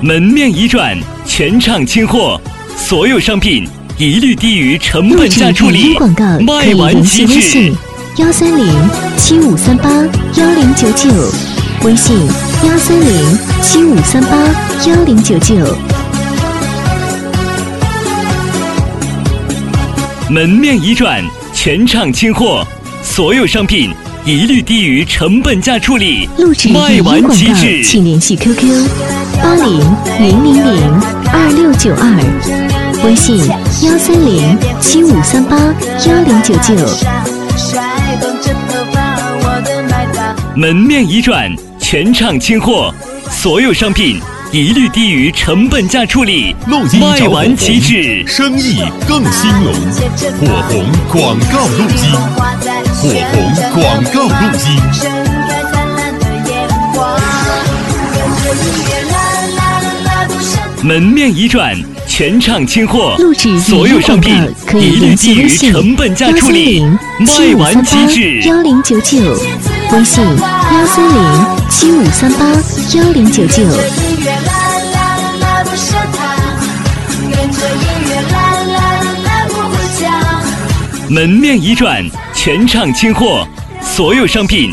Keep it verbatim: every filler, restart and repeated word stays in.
门面一转，全场清货，所有商品一律低于成本价处理。 广告卖完即止。 幺三零七五三八幺零九九，微信幺三零七五三八幺零九九。 门面一转，全场清货，所有商品一律低于成本价处理。 录制卖完即止， 请联系 Q Q 八零零零零二六九二，微信幺三零七五三八幺零九九。 门面一转，全场清货，所有商品一律低于成本价处理。卖完即止， 生意更兴隆。火红广告录音，火红广告录音。 门面一转，全场清货， 录制所有商品一律低于成本价处理。卖完即止， 幺零九九，微信幺三零七五三八幺零九九。 门面一转，全场清货，所有商品